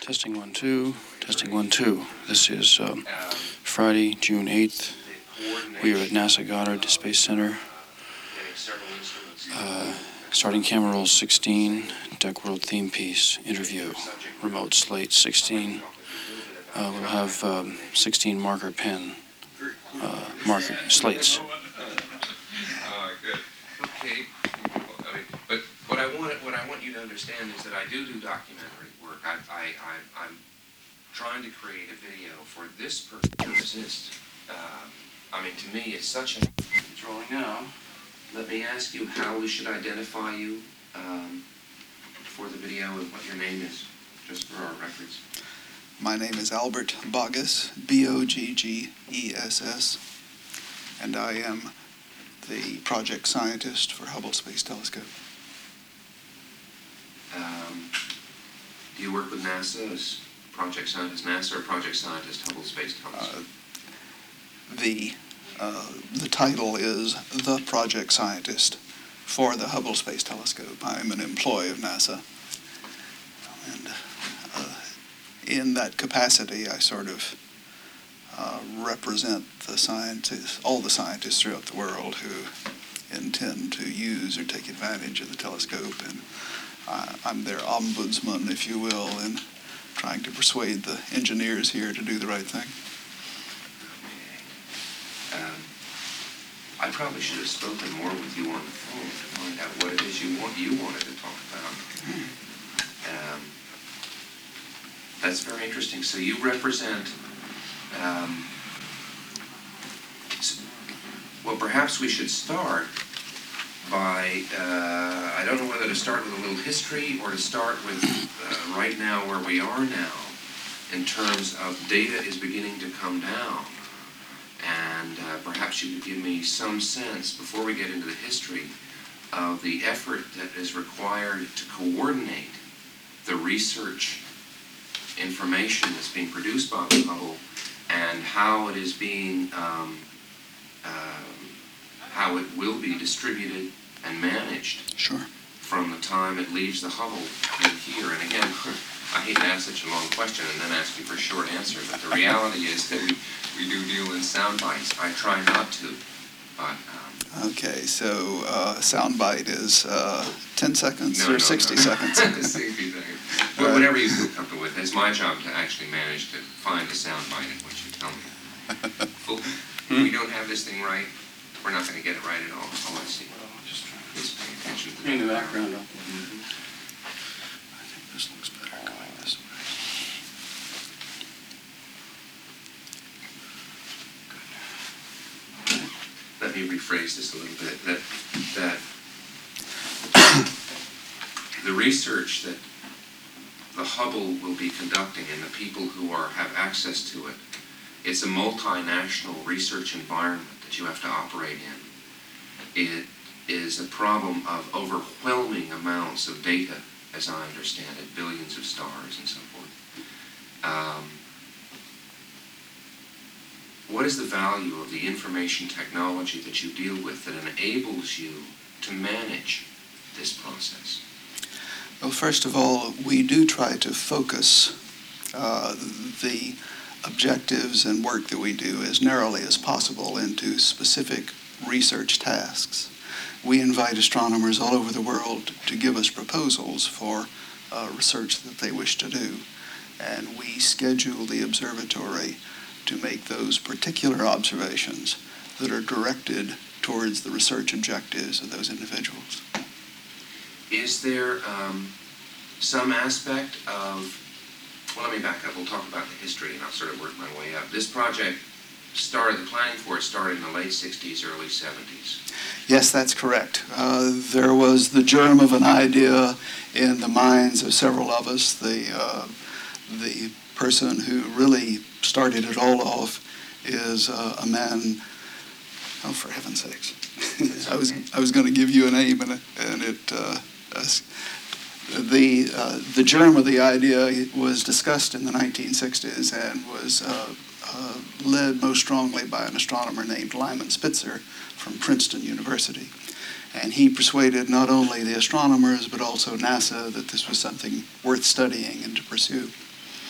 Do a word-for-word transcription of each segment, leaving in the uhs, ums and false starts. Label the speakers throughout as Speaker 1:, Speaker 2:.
Speaker 1: Testing one, two. Testing one, two. This is um, Friday, June eighth. We are at NASA Goddard Space Center. Uh, starting camera roll sixteen, Deck World theme piece, interview, remote slate sixteen. Uh, we'll have um, sixteen marker pen uh, marker slates.
Speaker 2: Uh, good. Okay. I mean, but what I want what I want you to understand is that I do do documentary work. I I, I I'm trying to create a video for this purpose. Resist. Um, I mean, to me, it's such a drawing now. Let me ask you how we should identify you um, for the video and what your name is, just for our records.
Speaker 3: My name is Albert Bogges, B O G G E S S, and I am the project scientist for Hubble Space Telescope.
Speaker 2: Um, do you work with NASA as project scientist NASA or project scientist Hubble Space Telescope?
Speaker 3: Uh, the, uh, the title is the project scientist for the Hubble Space Telescope. I'm an employee of NASA. And uh, in that capacity, I sort of uh, represent the scientists, all the scientists throughout the world who intend to use or take advantage of the telescope. And uh, I'm their ombudsman, if you will, in trying to persuade the engineers here to do the right thing.
Speaker 2: Okay. Um, I probably should have spoken more with you on the phone to find out what it is you want you wanted to talk about. Um, that's very interesting. So you represent. Um, well, perhaps we should start by. Uh, I don't know whether to start with a little history or to start with uh, right now where we are now, in terms of data is beginning to come down. And uh, perhaps you could give me some sense, before we get into the history, of the effort that is required to coordinate the research information that's being produced by the Hubble and how it is being, um, um, how it will be distributed and managed.
Speaker 3: Sure.
Speaker 2: From the time it leaves the Hubble to here. And again, I hate to ask such a long question and then ask you for a short answer, but the reality is that we, we do deal in sound bites. I try not to, but... Um,
Speaker 3: okay, so uh, sound bite is uh, ten seconds
Speaker 2: no,
Speaker 3: or
Speaker 2: no,
Speaker 3: sixty
Speaker 2: no.
Speaker 3: seconds?
Speaker 2: sixty seconds. Well, whatever you feel comfortable with. It's my job to actually manage to find a sound bite in what you tell me. Well, if we don't have this thing right, we're not going to get it right at all. Oh, I see. Please pay attention to
Speaker 1: In the
Speaker 2: the
Speaker 1: background.
Speaker 2: Mm-hmm.
Speaker 1: I think this looks better going this way.
Speaker 2: Let me rephrase this a little bit. That that the research that the Hubble will be conducting and the people who are have access to it, it's a multinational research environment that you have to operate in. It is a problem of overwhelming amounts of data, as I understand it, billions of stars and so forth. Um, what is the value of the information technology that you deal with that enables you to manage this process?
Speaker 3: Well, first of all, we do try to focus uh, the objectives and work that we do as narrowly as possible into specific research tasks. We invite astronomers all over the world to give us proposals for uh, research that they wish to do, and we schedule the observatory to make those particular observations that are directed towards the research objectives of those individuals.
Speaker 2: Is there um, some aspect of, well, let me back up. We'll talk about the history and I'll sort of work my way up. This project started, the planning for it started in the late sixties, early seventies.
Speaker 3: Yes, that's correct. Uh, there was the germ of an idea in the minds of several of us. The, uh, the person who really started it all off is uh, a man, oh, for heaven's sakes. I was I was going to give you a name, and, and it uh, uh, the uh, the germ of the idea was discussed in the nineteen sixties and was uh, uh, led most strongly by an astronomer named Lyman Spitzer from Princeton University, and he persuaded not only the astronomers but also NASA that this was something worth studying and to pursue.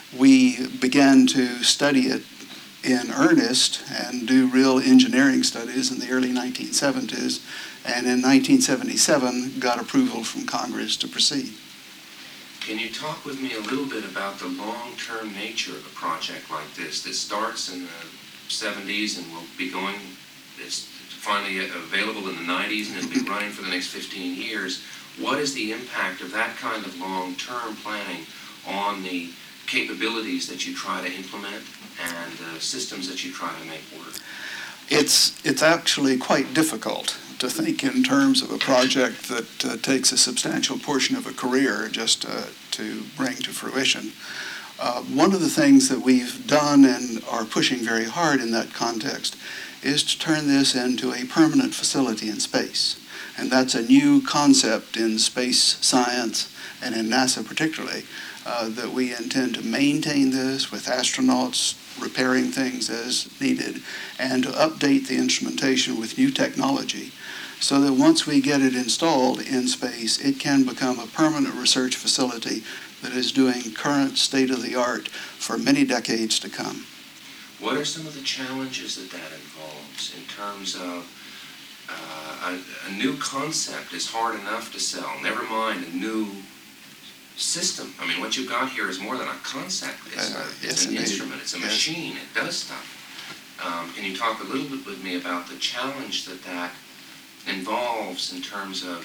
Speaker 3: we began to study it in earnest and do real engineering studies in the early nineteen seventies, and in nineteen seventy-seven got approval from Congress to proceed.
Speaker 2: Can you talk with me a little bit about the long-term nature of a project like this that starts in the seventies and will be going, it's finally available in the nineties and it'll be running for the next fifteen years. What is the impact of that kind of long-term planning on the capabilities that you try to implement and the systems that you try to make work?
Speaker 3: It's, it's actually quite difficult to think in terms of a project that uh, takes a substantial portion of a career just uh, to bring to fruition. Uh, one of the things that we've done and are pushing very hard in that context is to turn this into a permanent facility in space. And that's a new concept in space science and in NASA particularly, uh, that we intend to maintain this with astronauts repairing things as needed and to update the instrumentation with new technology so that once we get it installed in space, it can become a permanent research facility that is doing current state-of-the-art for many decades to come.
Speaker 2: What are some of the challenges that that involves in terms of uh, a, a new concept is hard enough to sell, never mind a new system? I mean, what you've got here is more than a concept. It's,
Speaker 3: Uh,
Speaker 2: a,
Speaker 3: yes,
Speaker 2: it's an
Speaker 3: indeed.
Speaker 2: instrument. It's a
Speaker 3: Yes.
Speaker 2: machine. It does stuff. Um, can you talk a little bit with me about the challenge that that involves in terms of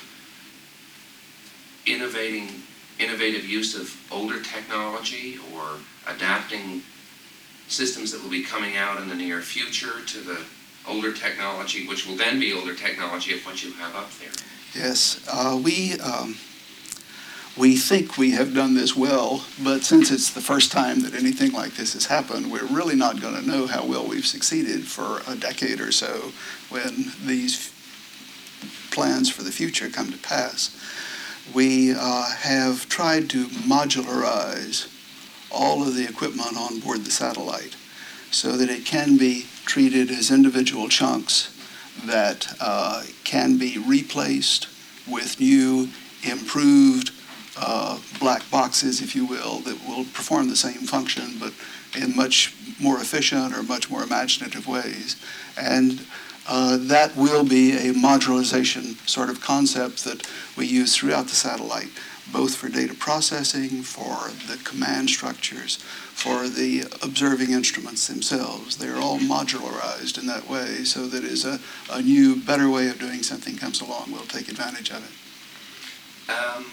Speaker 2: innovating, innovative use of older technology or adapting systems that will be coming out in the near future to the older technology, which will then be older technology of what you have up there?
Speaker 3: Yes, uh, we um, we think we have done this well, but since it's the first time that anything like this has happened, we're really not going to know how well we've succeeded for a decade or so when these plans for the future come to pass. We uh, have tried to modularize all of the equipment on board the satellite so that it can be treated as individual chunks that uh, can be replaced with new, improved uh, black boxes, if you will, that will perform the same function but in much more efficient or much more imaginative ways. And uh, that will be a modularization sort of concept that we use throughout the satellite, both for data processing, for the command structures, for the observing instruments themselves. They're all modularized in that way so that as a, a new, better way of doing something comes along, we'll take advantage of it.
Speaker 2: Um,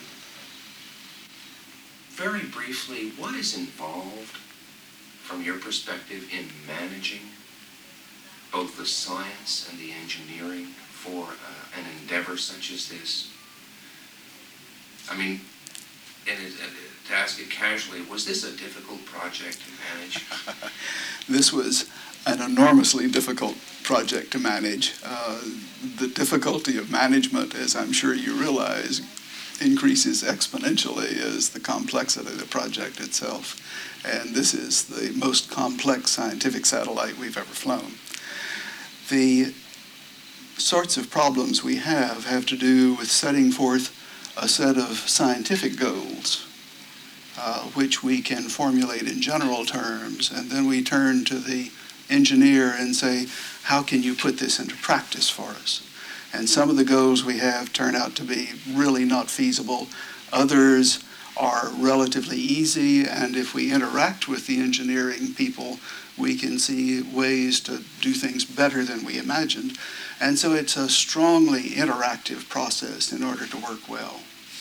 Speaker 2: very briefly, what is involved, from your perspective, in managing both the science and the engineering for uh, an endeavor such as this? I mean, and it, uh, to ask it casually, was this a difficult project to manage?
Speaker 3: This was an enormously difficult project to manage. Uh, the difficulty of management, as I'm sure you realize, increases exponentially as the complexity of the project itself. And this is the most complex scientific satellite we've ever flown. The sorts of problems we have have to do with setting forth a set of scientific goals, uh, which we can formulate in general terms, and then we turn to the engineer and say, how can you put this into practice for us? And some of the goals we have turn out to be really not feasible. Others are relatively easy, and if we interact with the engineering people, we can see ways to do things better than we imagined. And so it's a strongly interactive process in order to work well.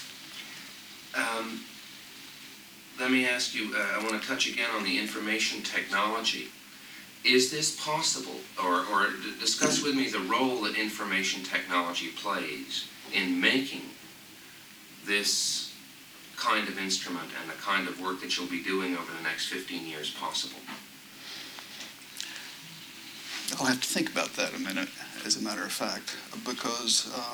Speaker 2: Um, let me ask you, uh, I want to touch again on the information technology. Is this possible, or, or d- discuss with me the role that information technology plays in making this kind of instrument and the kind of work that you'll be doing over the next fifteen years possible?
Speaker 3: I'll have to think about that a minute, as a matter of fact, because uh,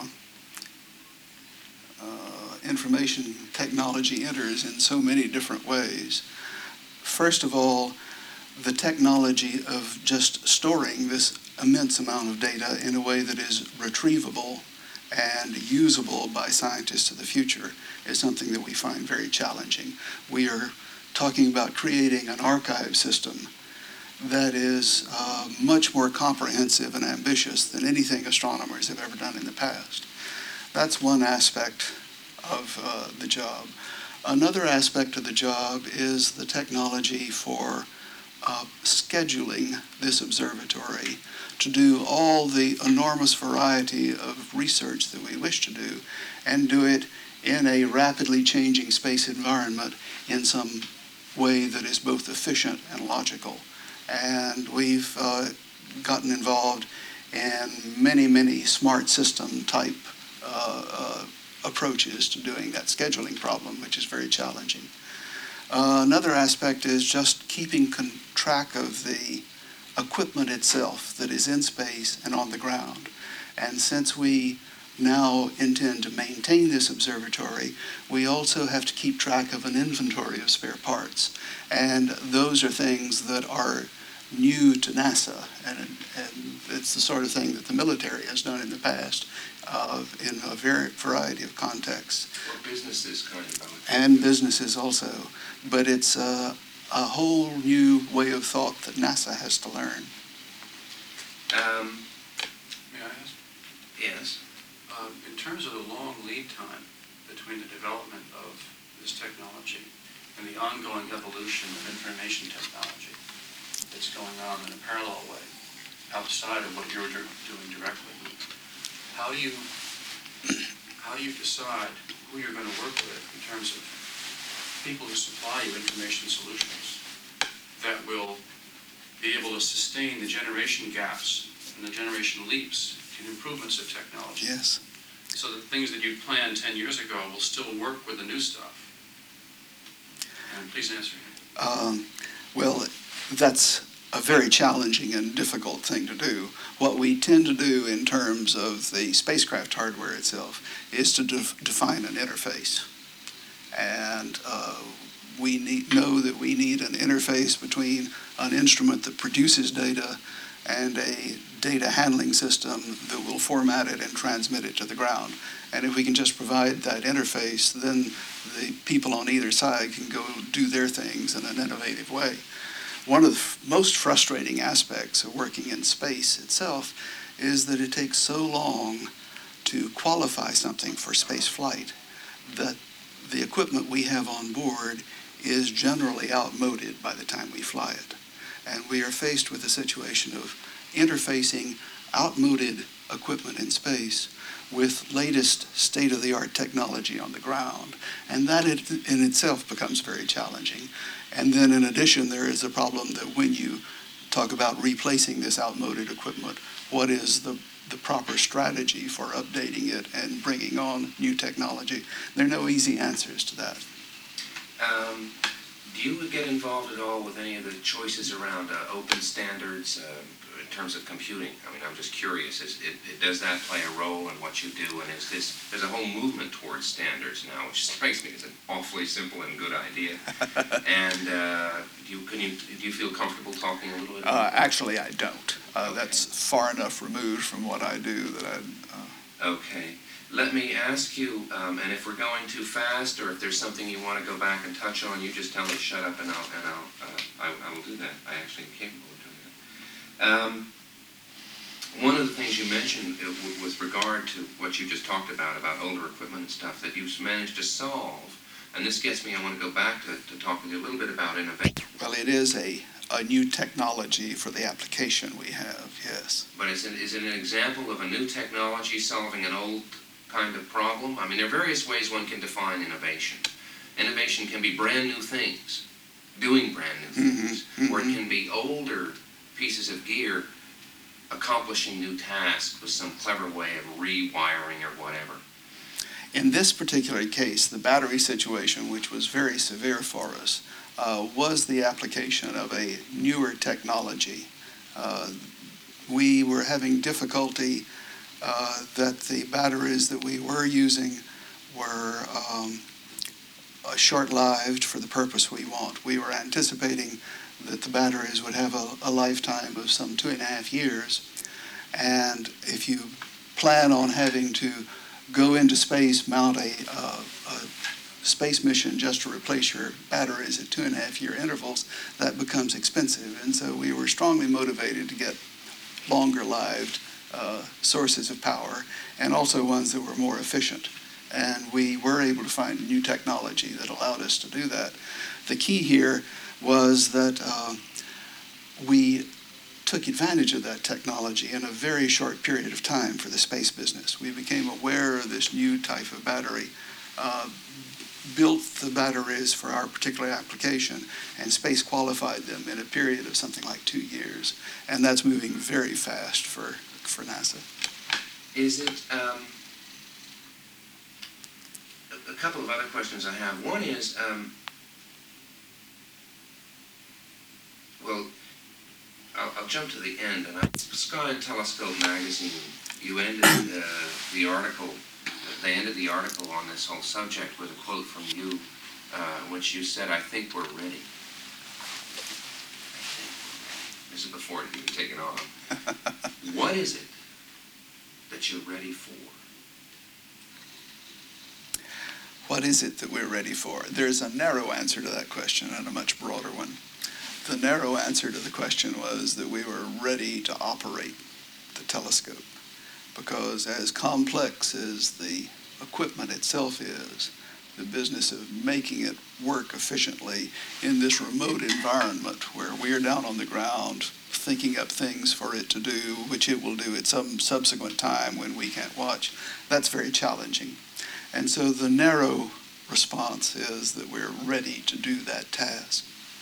Speaker 3: uh, information technology enters in so many different ways. First of all, the technology of just storing this immense amount of data in a way that is retrievable and usable by scientists of the future is something that we find very challenging. We are talking about creating an archive system that is uh, much more comprehensive and ambitious than anything astronomers have ever done in the past. That's one aspect of uh, the job. Another aspect of the job is the technology for uh, scheduling this observatory to do all the enormous variety of research that we wish to do, and do it in a rapidly changing space environment in some way that is both efficient and logical. And we've uh, gotten involved in many, many smart system type uh, uh, approaches to doing that scheduling problem, which is very challenging. Uh, another aspect is just keeping con- track of the equipment itself that is in space and on the ground. And since we now intend to maintain this observatory, we also have to keep track of an inventory of spare parts. And those are things that are new to NASA, and, and it's the sort of thing that the military has done in the past uh, in a very variety of contexts.
Speaker 2: Or businesses kind of.
Speaker 3: And businesses also. But it's uh, a whole new way of thought that NASA has to learn.
Speaker 2: Um,
Speaker 1: May I ask?
Speaker 2: yes.
Speaker 1: Um, in terms of the long lead time between the development of this technology and the ongoing evolution of information technology that's going on in a parallel way outside of what you're do- doing directly, how do you how do you decide who you're going to work with in terms of people who supply you information solutions that will be able to sustain the generation gaps and the generation leaps in improvements of technology?
Speaker 3: Yes.
Speaker 1: So that things that you planned ten years ago will still work with the new stuff. And please answer.
Speaker 3: Um, well, that's a very challenging and difficult thing to do. What we tend to do in terms of the spacecraft hardware itself is to def- define an interface. And uh, we need, know that we need an interface between an instrument that produces data and a data handling system that will format it and transmit it to the ground. And if we can just provide that interface, then the people on either side can go do their things in an innovative way. One of the f- most frustrating aspects of working in space itself is that it takes so long to qualify something for space flight that the equipment we have on board is generally outmoded by the time we fly it. And we are faced with a situation of interfacing outmoded equipment in space with latest state-of-the-art technology on the ground. And that it, in itself becomes very challenging. And then in addition, there is a problem that when you talk about replacing this outmoded equipment, what is the, the proper strategy for updating it and bringing on new technology? There are no easy answers to that.
Speaker 2: Um, do you get involved at all with any of the choices around uh, open standards uh, in terms of computing? I mean, I'm just curious. Is it, it, does that play a role in what you do? And is this, there's a whole movement towards standards now, which strikes me as an awfully simple and good idea. And uh, do you, can you, do you feel comfortable talking a little bit?
Speaker 3: Uh, actually, I don't. Uh,
Speaker 2: Okay.
Speaker 3: That's far enough removed from what I do that I... Uh,
Speaker 2: Okay. Let me ask you, um, and if we're going too fast, or if there's something you want to go back and touch on, you just tell me shut up, and I'll, and I'll, uh, I, I will do that. I actually am capable of doing that. Um, one of the things you mentioned uh, w- with regard to what you just talked about, about older equipment and stuff that you've managed to solve, and this gets me, I want to go back to, to talk with you a little bit about innovation.
Speaker 3: well, it is a, a new technology for the application we have, yes.
Speaker 2: But is it, is it an example of a new technology solving an old kind of problem? I mean, there are various ways one can define innovation. Innovation can be brand new things, doing brand new things,
Speaker 3: Mhm,
Speaker 2: or it
Speaker 3: mhm.
Speaker 2: can be older pieces of gear accomplishing new tasks with some clever way of rewiring or whatever.
Speaker 3: In this particular case, the battery situation, which was very severe for us, uh, was the application of a newer technology. Uh, we were having difficulty uh, that the batteries that we were using were um, uh, short-lived for the purpose we want. We were anticipating that the batteries would have a, a lifetime of some two and a half years. And if you plan on having to go into space, mount a, uh, a space mission just to replace your batteries at two and a half year intervals, that becomes expensive. And so we were strongly motivated to get longer lived uh, sources of power, and also ones that were more efficient. And we were able to find new technology that allowed us to do that. The key here was that uh, we took advantage of that technology in a very short period of time for the space business. We became aware of this new type of battery, uh, built the batteries for our particular application, and space qualified them in a period of something like two years. And that's moving very fast for, for NASA.
Speaker 2: Is it, um, a, a couple of other questions I have. One is, um, well, I'll, I'll jump to the end. And I, Sky and Telescope magazine, you ended uh, the article, they ended the article on this whole subject with a quote from you, uh, in which you said, "I think we're ready." This is before it even taken off. What is it that you're ready for?
Speaker 3: What is it that we're ready for? There's a narrow answer to that question and a much broader one. The narrow answer to the question was that we were ready to operate the telescope, because as complex as the equipment itself is, the business of making it work efficiently in this remote environment where we're down on the ground thinking up things for it to do, which it will do at some subsequent time when we can't watch, that's very challenging. And so the narrow response is that we're ready to do that task.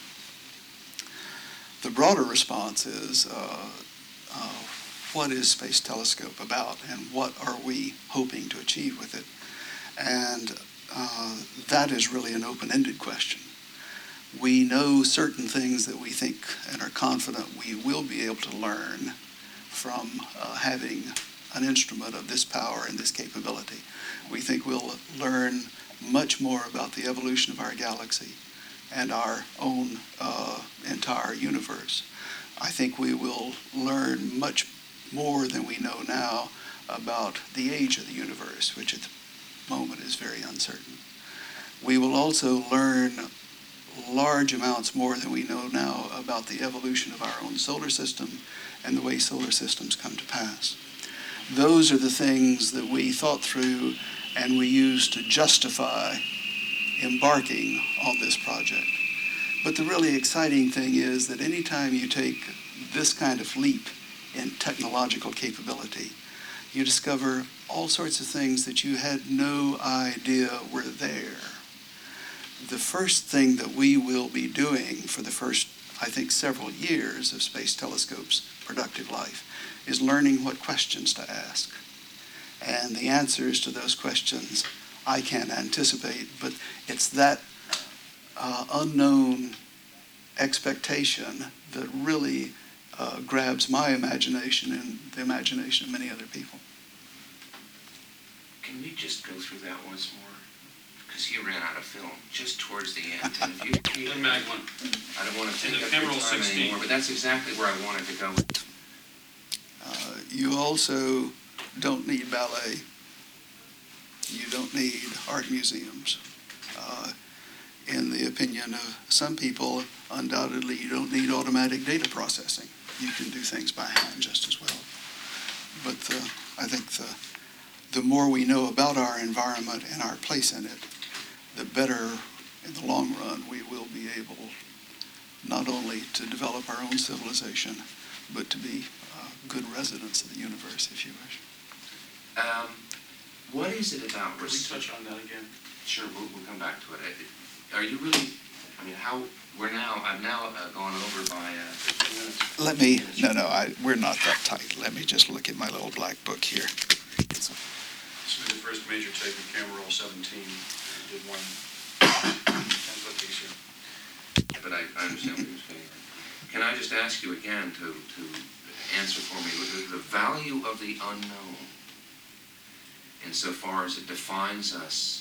Speaker 3: The broader response is, uh, uh, what is Space Telescope about, and what are we hoping to achieve with it? And uh, that is really an open-ended question. We know certain things that we think and are confident we will be able to learn from uh, having an instrument of this power and this capability. We think we'll learn much more about the evolution of our galaxy and our own uh, entire universe. I think we will learn much more than we know now about the age of the universe, which at the moment is very uncertain. We will also learn large amounts more than we know now about the evolution of our own solar system and the way solar systems come to pass. Those are the things that we thought through and we used to justify embarking on this project. But the really exciting thing is that anytime you take this kind of leap in technological capability, you discover all sorts of things that you had no idea were there. The first thing that we will be doing for the first, I think, several years of Space Telescope's productive life is learning what questions to ask. And the answers to those questions I can't anticipate, but it's that uh, unknown expectation that really uh, grabs my imagination and the imagination of many other people.
Speaker 2: Can we just go through that once more? Because he ran out of film just towards the end. And if you,
Speaker 4: In Mag one.
Speaker 2: I don't want to take
Speaker 4: In the
Speaker 2: up your
Speaker 4: Emerald
Speaker 2: time
Speaker 4: sixteen.
Speaker 2: anymore, but that's exactly where I wanted to go.
Speaker 3: Uh, you also don't need ballet. You don't need art museums. Uh, in the opinion of some people, undoubtedly you don't need automatic data processing. You can do things by hand just as well. But the, I think the, the more we know about our environment and our place in it, the better in the long run we will be able not only to develop our own civilization, but to be uh, good residents of the universe, if you wish.
Speaker 2: Um, what is it about
Speaker 4: Could we
Speaker 2: research?
Speaker 4: touch on that again?
Speaker 2: Sure, we'll, we'll come back to it. Are you really, I mean, how, we're now, I've now uh, gone over by uh, fifteen minutes.
Speaker 3: Let me, no, no, I, we're not that tight. Let me just look at my little black book here.
Speaker 4: This will be the first major take of camera roll seventeen. We did one ten-foot piece here.
Speaker 2: But I, I understand what you're saying. Can I just ask you again to, to answer for me the, the value of the unknown insofar as it defines us?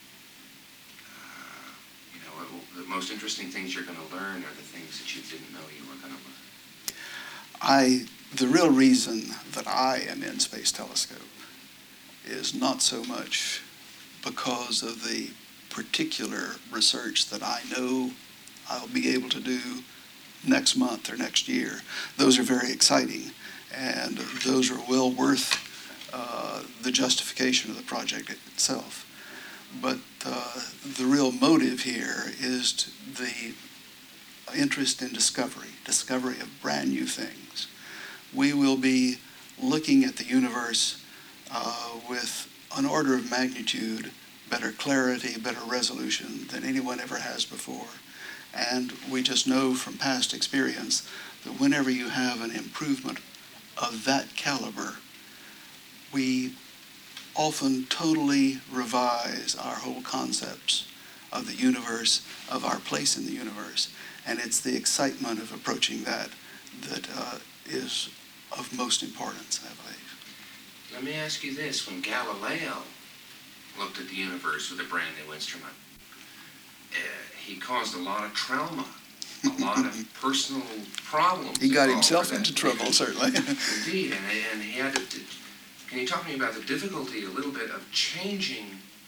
Speaker 2: Uh, you know, it, the most interesting things you're going to learn are the things that you didn't know you were going to learn.
Speaker 3: I, the real reason that I am in Space Telescope is not so much because of the particular research that I know I'll be able to do next month or next year. Those are very exciting, and those are well worth uh, the justification of the project itself. But uh, the real motive here is to the interest in discovery, discovery of brand new things. We will be looking at the universe uh, with an order of magnitude better clarity, better resolution than anyone ever has before. And we just know from past experience that whenever you have an improvement of that caliber, we often totally revise our whole concepts of the universe, of our place in the universe. And it's the excitement of approaching that that uh, is of most importance, I believe.
Speaker 2: Let me ask you this. When Galileo looked at the universe with a brand new instrument, uh, he caused a lot of trauma, a lot of personal problems.
Speaker 3: He got
Speaker 2: involved
Speaker 3: himself
Speaker 2: with
Speaker 3: into
Speaker 2: that.
Speaker 3: trouble, certainly.
Speaker 2: Indeed, and, and he had to, can you talk to me about the difficulty a little bit of changing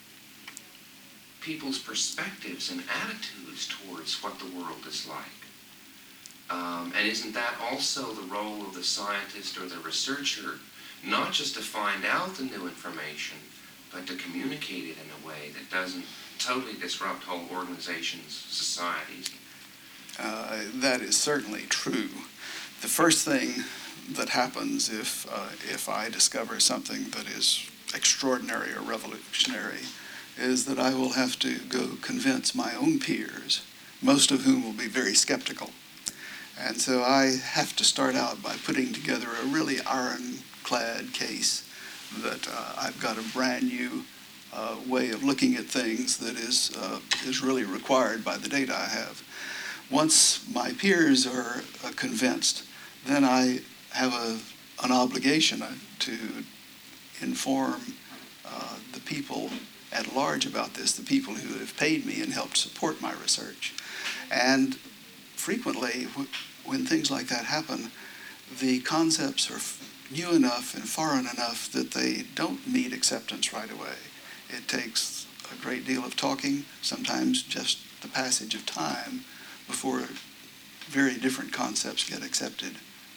Speaker 2: people's perspectives and attitudes towards what the world is like? Um, and isn't that also the role of the scientist or the researcher, not just to find out the new information, but to communicate it in a way that doesn't totally disrupt whole organizations, societies?
Speaker 3: Uh, that is certainly true. The first thing that happens if uh, if I discover something that is extraordinary or revolutionary is that I will have to go convince my own peers, most of whom will be very skeptical. And so I have to start out by putting together a really ironclad case that uh, I've got a brand new uh, way of looking at things that is uh, is really required by the data I have. Once my peers are uh, convinced, then I have a, an obligation uh, to inform uh, the people at large about this, the people who have paid me and helped support my research. And frequently, w- when things like that happen, the concepts are f- new enough and foreign enough that they don't meet acceptance right away. It takes a great deal of talking, sometimes just the passage of time, before very different concepts get accepted.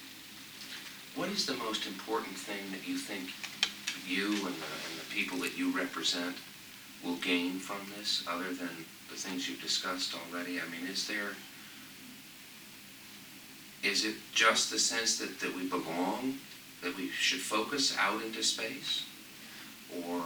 Speaker 2: What is the most important thing that you think you and the, and the people that you represent will gain from this, other than the things you've discussed already? I mean, is there, is it just the sense that, that we belong, that we should focus out into space? Or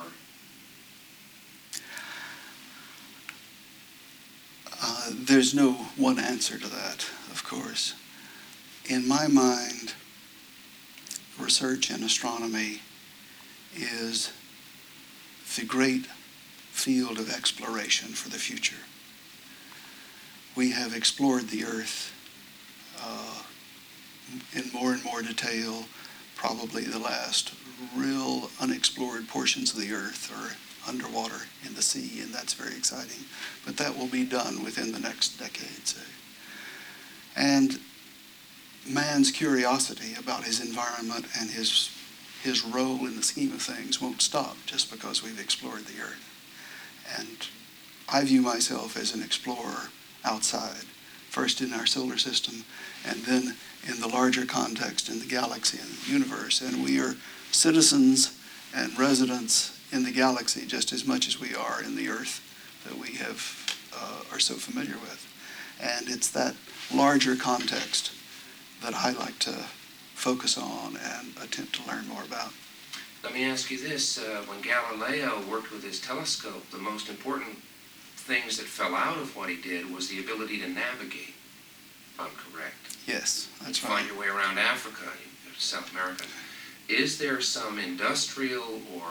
Speaker 3: Uh, there's no one answer to that, of course. In my mind, research in astronomy is the great field of exploration for the future. We have explored the Earth uh, in more and more detail. Probably the last real unexplored portions of the Earth are underwater in the sea, and that's very exciting. But that will be done within the next decade, say. And man's curiosity about his environment and his his role in the scheme of things won't stop just because we've explored the Earth. And I view myself as an explorer outside, first in our solar system, and then in the larger context in the galaxy and the universe. And we are citizens and residents in the galaxy just as much as we are in the Earth that we have uh, are so familiar with. And it's that larger context that I like to focus on and attempt to learn more about.
Speaker 2: let me ask you this. Uh, when Galileo worked with his telescope, the most important things that fell out of what he did was the ability to navigate, if I'm correct.
Speaker 3: Yes, that's
Speaker 2: to
Speaker 3: right.
Speaker 2: find your way around Africa, South America. Is there some industrial or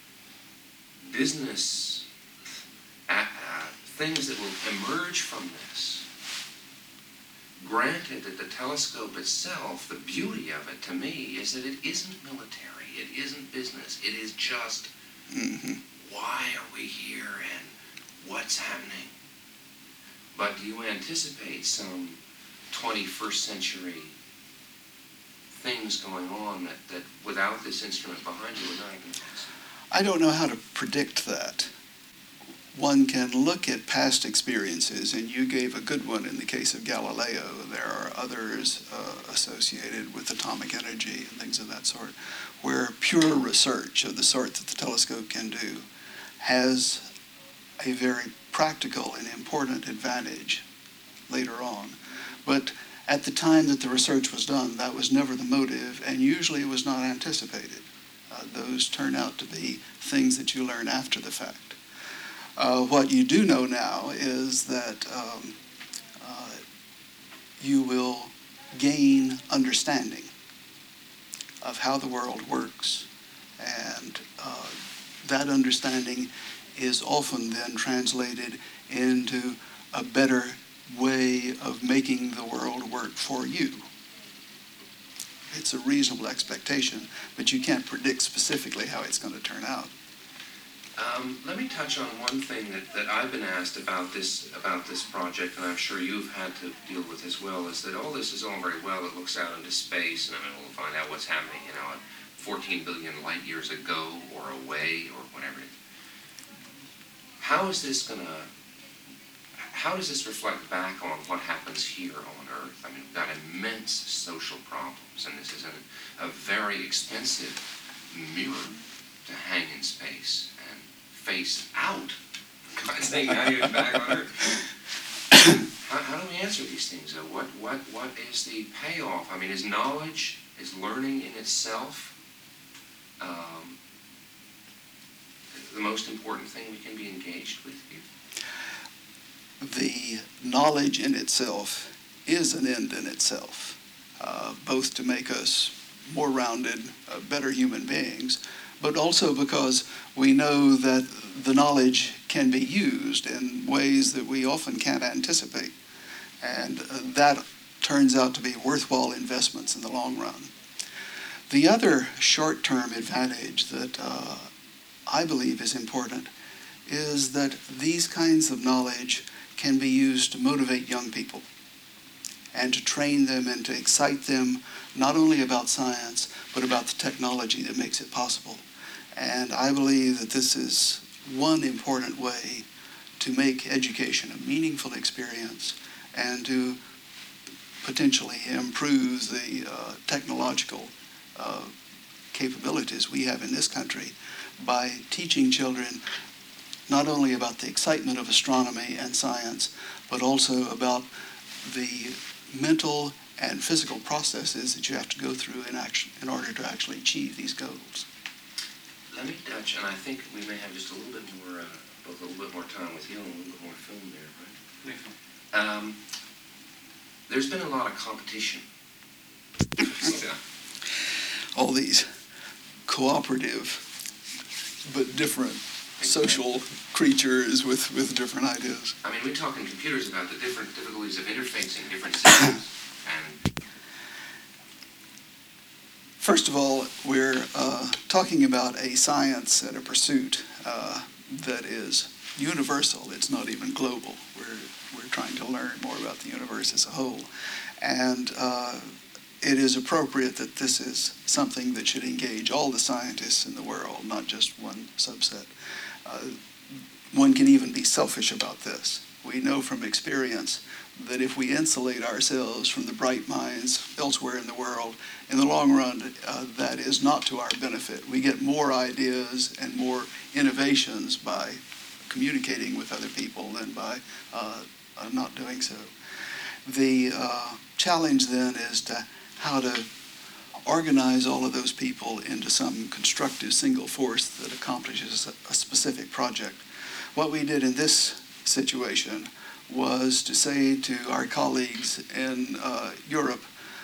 Speaker 2: business uh, uh, things that will emerge from this? Granted that the telescope itself, the beauty of it to me is that it isn't military, it isn't business, it is just
Speaker 3: Mm-hmm.
Speaker 2: why are we here and what's happening? But do you anticipate some twenty-first century things going on that, that without this instrument behind you would not have been possible?
Speaker 3: I don't know how to predict that. one can look at past experiences, and you gave a good one in the case of Galileo. There are others uh, associated with atomic energy and things of that sort, where pure research of the sort that the telescope can do has a very practical and important advantage later on. But at the time that the research was done, that was never the motive, and usually it was not anticipated. Uh, those turn out to be things that you learn after the fact. Uh, what you do know now is that um, uh, you will gain understanding of how the world works, and uh, that understanding is often then translated into a better way of making the world work for you. It's a reasonable expectation, but you can't predict specifically how it's going to turn out.
Speaker 2: Um, let me touch on one thing that, that I've been asked about this about this project, and I'm sure you've had to deal with as well, is that all this is all very well. It looks out into space, and I mean, we'll find out what's happening, you know, at fourteen billion light years ago or away or whatever. How is this going to, how does this reflect back on what happens here on Earth? I mean, we've got immense social problems, and this is a, a very expensive mirror to hang in space and face out. I think now you're back on Earth. How, how do we answer these things, though? What, what, what is the payoff? I mean, is knowledge, is learning in itself um, the most important thing we can be engaged with here?
Speaker 3: The knowledge in itself is an end in itself, uh, both to make us more rounded, uh, better human beings, but also because we know that the knowledge can be used in ways that we often can't anticipate. And uh, that turns out to be worthwhile investments in the long run. The other short-term advantage that uh, I believe is important is that these kinds of knowledge can be used to motivate young people and to train them and to excite them not only about science, but about the technology that makes it possible. And I believe that this is one important way to make education a meaningful experience and to potentially improve the uh, technological uh, capabilities we have in this country by teaching children not only about the excitement of astronomy and science, but also about the mental and physical processes that you have to go through in action in order to actually achieve these goals.
Speaker 2: Let me touch, and I think we may have just a little bit more, uh, both a little bit more time with you and a little bit more film there, right? Um, there's been a lot of competition. So,
Speaker 3: All these cooperative but different social creatures with, with different ideas.
Speaker 2: I mean, we're talking computers about the different difficulties of interfacing different systems. And
Speaker 3: First of all, we're uh, talking about a science and a pursuit uh, that is universal. It's not even global. We're, we're trying to learn more about the universe as a whole. And uh, it is appropriate that this is something that should engage all the scientists in the world, not just one subset. Uh, one can even be selfish about this. We know from experience that if we insulate ourselves from the bright minds elsewhere in the world, in the long run, uh, that is not to our benefit. We get more ideas and more innovations by communicating with other people than by uh, uh, not doing so. The uh, challenge then is to how to organize all of those people into some constructive single force that accomplishes a, a specific project. What we did in this situation was to say to our colleagues in uh, Europe,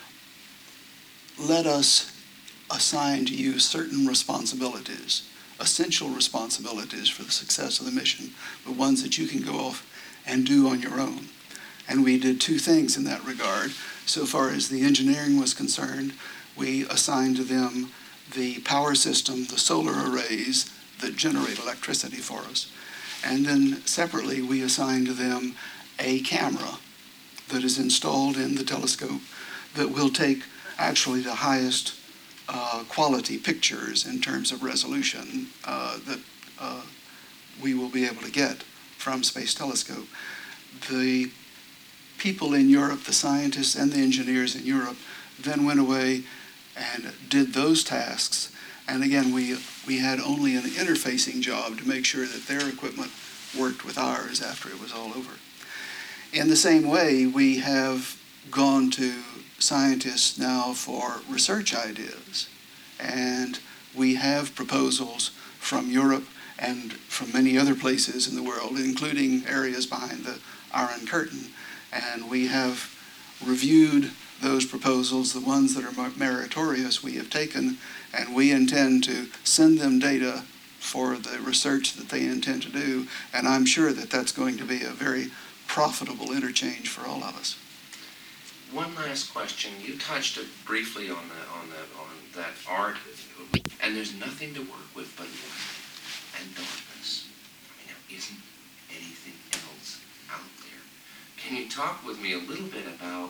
Speaker 3: let us assign to you certain responsibilities, essential responsibilities for the success of the mission, but ones that you can go off and do on your own. And we did two things in that regard. So far as the engineering was concerned, we assigned to them the power system, the solar arrays that generate electricity for us. And then separately, we assigned to them a camera that is installed in the telescope that will take actually the highest uh, quality pictures in terms of resolution uh, that uh, we will be able to get from Space Telescope. The people in Europe, the scientists and the engineers in Europe, then went away and did those tasks. And again, we, we had only an interfacing job to make sure that their equipment worked with ours after it was all over. In the same way, we have gone to scientists now for research ideas. And we have proposals from Europe and from many other places in the world, including areas behind the Iron Curtain. And we have reviewed those proposals, the ones that are meritorious we have taken, and we intend to send them data for the research that they intend to do. And I'm sure that that's going to be a very profitable interchange for all of us.
Speaker 2: One last question. You touched briefly on the on the on that art, and there's nothing to work with but light and darkness. I mean, there isn't anything else out there. Can you talk with me a little bit about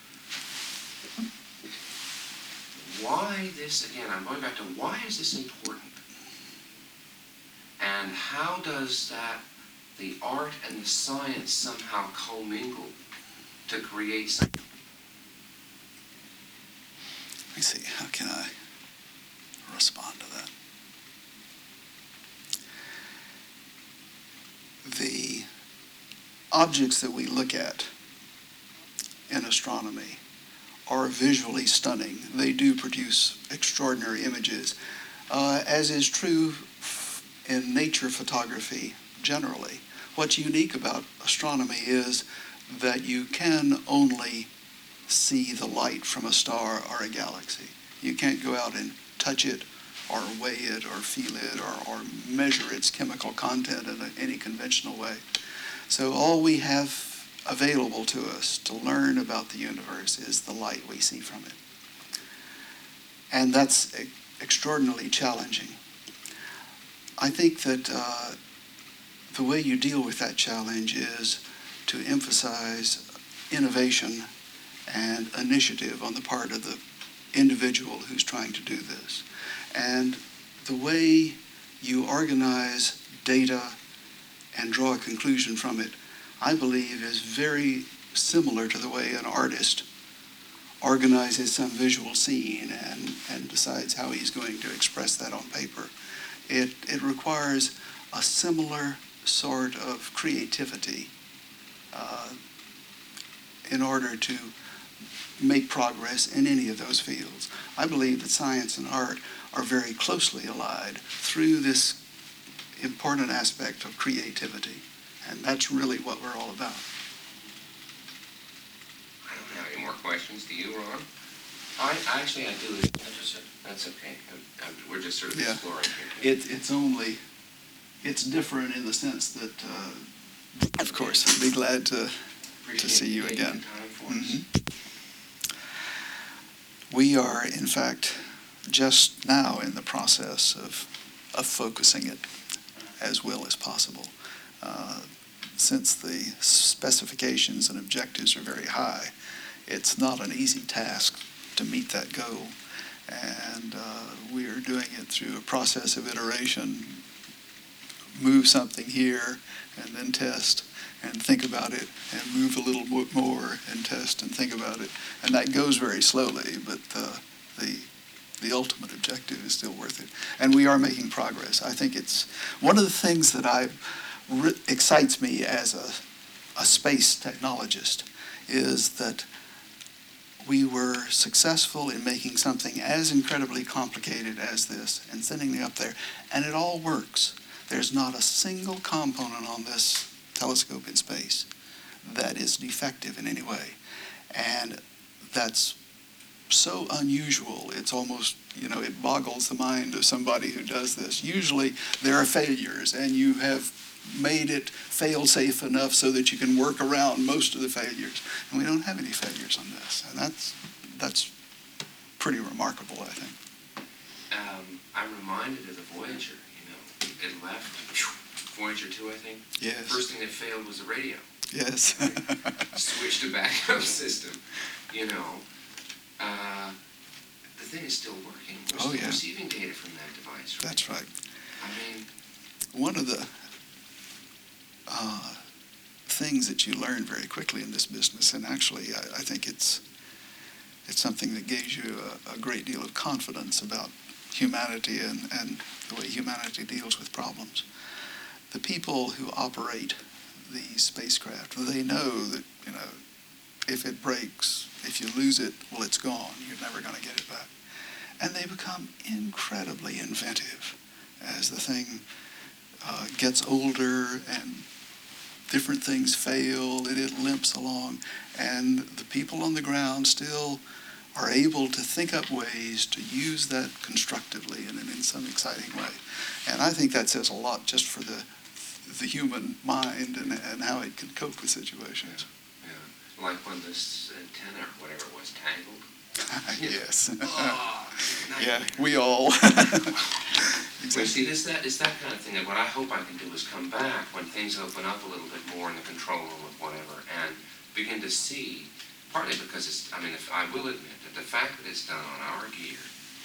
Speaker 2: why this? Again, I'm going back to why is this important, and how does that the art and the science somehow commingle to create something?
Speaker 3: Let me see, how can I respond to that? The objects that we look at in astronomy are visually stunning. They do produce extraordinary images, uh, as is true f- in nature photography generally. What's unique about astronomy is that you can only see the light from a star or a galaxy. You can't go out and touch it or weigh it or feel it or, or measure its chemical content in a, any conventional way. So all we have available to us to learn about the universe is the light we see from it. And that's e- extraordinarily challenging. I think that uh, the way you deal with that challenge is to emphasize innovation and initiative on the part of the individual who's trying to do this. And the way you organize data and draw a conclusion from it, I believe, is very similar to the way an artist organizes some visual scene and, and decides how he's going to express that on paper. It, it requires a similar sort of creativity uh, in order to make progress in any of those fields. I believe that science and art are very closely allied through this important aspect of creativity. And that's really what we're all about.
Speaker 2: I don't have any more questions. Do you, Ron? I actually I do. That's, that's okay. I'm, I'm, we're just sort of
Speaker 3: Yeah.
Speaker 2: exploring here.
Speaker 3: It, it's only, it's different in the sense that, uh, of course, I'd be glad to, to
Speaker 2: Appreciate
Speaker 3: see you
Speaker 2: taking
Speaker 3: again.
Speaker 2: the time for us.
Speaker 3: Mhm. We are, in fact, just now in the process of, of focusing it as well as possible. Uh, since the specifications and objectives are very high, it's not an easy task to meet that goal. And uh, we are doing it through a process of iteration, move something here and then test and think about it and move a little more and test and think about it. And that goes very slowly, but uh, the the ultimate objective is still worth it. And we are making progress. I think it's one of the things that I re- excites me as a, a space technologist is that we were successful in making something as incredibly complicated as this and sending it up there, and it all works. There's not a single component on this telescope in space that is defective in any way. And that's so unusual, it's almost, you know, it boggles the mind of somebody who does this. Usually there are failures, and you have made it fail-safe enough so that you can work around most of the failures. And we don't have any failures on this, and that's that's pretty remarkable, I think.
Speaker 2: Um, I'm reminded of the Voyager, you know. It left, Voyager two, I think.
Speaker 3: Yes.
Speaker 2: The first thing that failed was the radio.
Speaker 3: Yes.
Speaker 2: Switched to backup system, you know. Uh, the thing is still working. We're
Speaker 3: Oh,
Speaker 2: still
Speaker 3: yeah.
Speaker 2: receiving data from that device. Right?
Speaker 3: That's right.
Speaker 2: I mean,
Speaker 3: One of the uh, things that you learn very quickly in this business. And actually, I, I think it's it's something that gives you a, a great deal of confidence about humanity and, and the way humanity deals with problems. The people who operate the spacecraft, they know that, you know, if it breaks, if you lose it, well, it's gone. You're never going to get it back. And they become incredibly inventive as the thing uh, gets older and different things fail and it limps along. And the people on the ground still are able to think up ways to use that constructively and in some exciting way. And I think that says a lot just for the the human mind and, and how it can cope with situations.
Speaker 2: Yeah. Like when this antenna, or whatever it was, tangled.
Speaker 3: Yes.
Speaker 2: Oh,
Speaker 3: Yeah,
Speaker 2: nightmare.
Speaker 3: we all.
Speaker 2: Well, see, this that is that kind of thing that what I hope I can do is come back when things open up a little bit more in the control room of whatever and begin to see, partly because it's, I mean, if I will admit that the fact that it's done on our gear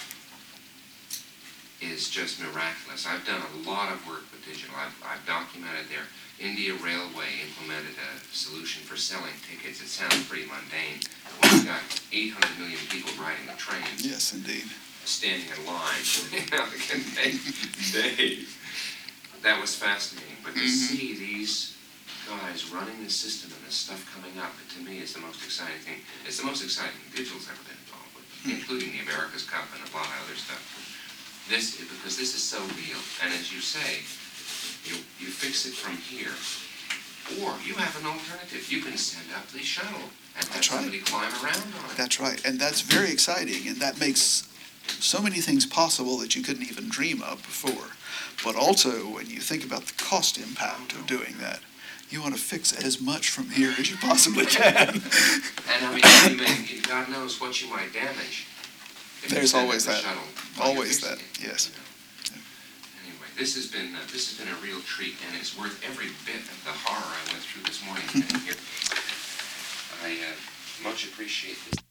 Speaker 2: is just miraculous. I've done a lot of work with digital. I've, I've documented their India Railway implemented a solution for selling tickets. It sounds pretty mundane. But when you've got eight hundred million people riding the trains,
Speaker 3: Yes, indeed.
Speaker 2: standing in line, you know, it can take days. That was fascinating. But to
Speaker 3: Mhm.
Speaker 2: see these guys running the system and this stuff coming up, it, to me, is the most exciting thing. It's the most exciting digital's ever been involved with, including the America's Cup and a lot of other stuff. This, because this is so real, and as you say, you, you fix it from here, or you have an alternative. You can send up the shuttle and have
Speaker 3: That's right.
Speaker 2: somebody climb around on it.
Speaker 3: That's right. And that's very exciting. And that makes so many things possible that you couldn't even dream of before. But also, when you think about the cost impact of doing that, you want to fix as much from here as you possibly can.
Speaker 2: And I mean, you may, God knows what you might damage. if you
Speaker 3: There's
Speaker 2: send up
Speaker 3: always
Speaker 2: the
Speaker 3: that.
Speaker 2: shuttle while you're
Speaker 3: Always
Speaker 2: fixing
Speaker 3: that,
Speaker 2: it,
Speaker 3: yes.
Speaker 2: you know. Anyway, this has been, uh, this has been a real treat, and it's worth every bit of the horror I went through this morning getting here. I uh, much appreciate this.